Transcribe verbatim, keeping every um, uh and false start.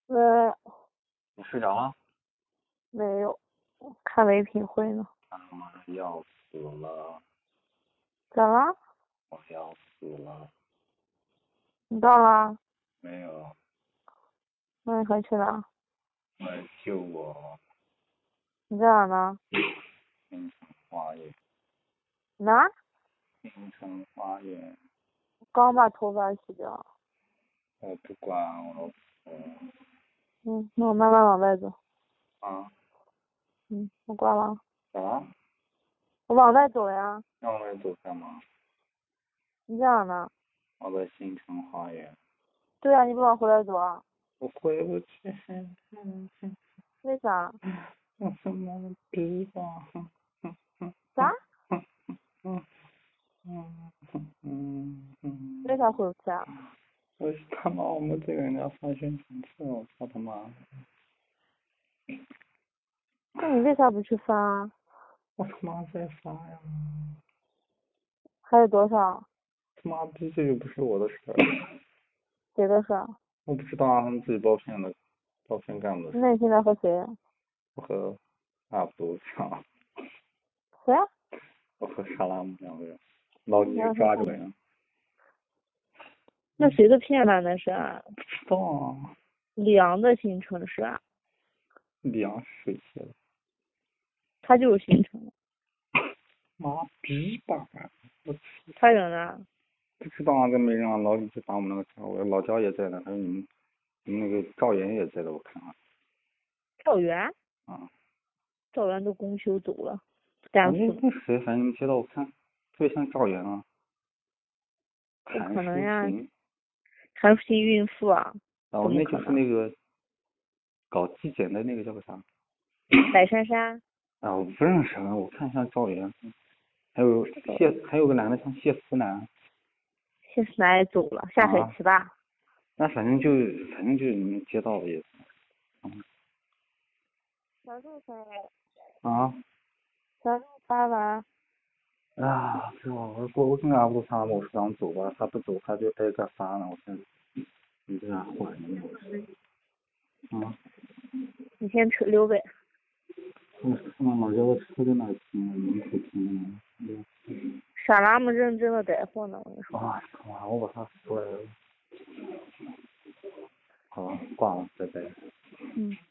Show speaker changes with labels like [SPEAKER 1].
[SPEAKER 1] 呃，
[SPEAKER 2] 你睡着了？
[SPEAKER 1] 没有，看唯品会呢。
[SPEAKER 2] 他妈要死了！
[SPEAKER 1] 咋了？
[SPEAKER 2] 我要死了！
[SPEAKER 1] 你到了？
[SPEAKER 2] 没有，
[SPEAKER 1] 那你回去了？
[SPEAKER 2] 来救我！
[SPEAKER 1] 你在哪呢？
[SPEAKER 2] 京城花园，
[SPEAKER 1] 哪？
[SPEAKER 2] 京城花园，
[SPEAKER 1] 刚把头发洗掉。
[SPEAKER 2] 我不管，我要死了！
[SPEAKER 1] 嗯，那我慢慢往外走。
[SPEAKER 2] 啊？
[SPEAKER 1] 嗯，我挂了。
[SPEAKER 2] 咋了？
[SPEAKER 1] 我往外走呀。
[SPEAKER 2] 让我来走干嘛？
[SPEAKER 1] 你在哪呢？
[SPEAKER 2] 我在京城花园。
[SPEAKER 1] 对呀，你不往回来走啊？
[SPEAKER 2] 我回不去。
[SPEAKER 1] 为啥？
[SPEAKER 2] 我他妈的逼吧！
[SPEAKER 1] 啥？
[SPEAKER 2] 嗯嗯嗯嗯。
[SPEAKER 1] 为啥回不去啊？
[SPEAKER 2] 我他妈我们这个人家发宣传册，我操他妈！
[SPEAKER 1] 那你为啥不去发啊？
[SPEAKER 2] 我他妈在发呀！
[SPEAKER 1] 还有多少？
[SPEAKER 2] 他妈逼，这又不是我的事儿。
[SPEAKER 1] 谁的事？
[SPEAKER 2] 我不知道啊，他们自己包骗的，包骗干部的事。
[SPEAKER 1] 那你现在和谁？
[SPEAKER 2] 我和阿布讲，
[SPEAKER 1] 谁啊？
[SPEAKER 2] 我和沙拉姆两个人，老几抓着人。
[SPEAKER 1] 那谁的骗了那是？
[SPEAKER 2] 不知道啊。
[SPEAKER 1] 李阳的新城市啊。
[SPEAKER 2] 李阳是谁写的？
[SPEAKER 1] 他就是新城的。
[SPEAKER 2] 妈逼吧！我
[SPEAKER 1] 他人呢？
[SPEAKER 2] 不知道啊，这没人啊。老李去打我们那个车，我老焦也在呢，还有你们，你们那个赵岩也在的，我看啊。
[SPEAKER 1] 赵源？
[SPEAKER 2] 啊。
[SPEAKER 1] 赵源都公休走了，干
[SPEAKER 2] 那那谁？反正你们接到我看，特别像赵岩啊。
[SPEAKER 1] 不可能呀。
[SPEAKER 2] 韩淑琴。
[SPEAKER 1] 韩淑琴孕妇啊。
[SPEAKER 2] 哦，那就是那个搞纪检的那个叫个啥？
[SPEAKER 1] 白珊珊。
[SPEAKER 2] 啊，我不认识，我看像赵岩，还有谢，还有个男的像谢思南。
[SPEAKER 1] 谢思南也走了，下海棋吧。
[SPEAKER 2] 那反正就反正就是你们接到的也。嗯。
[SPEAKER 1] 啥时候发？
[SPEAKER 2] 啊？
[SPEAKER 1] 啥时候发完？
[SPEAKER 2] 啊，是吧？我我我跟阿布发，我说让走吧，他不走，他就挨个发了，我现在你这样缓着呢，我是。啊。
[SPEAKER 1] 你先扯溜呗。
[SPEAKER 2] 我他妈老家的车在哪停啊？门口停呢。
[SPEAKER 1] 傻拉姆认真的带货呢，我跟你说。
[SPEAKER 2] 啊，他妈，我把他摔了。好了，挂了，拜拜。
[SPEAKER 1] 嗯。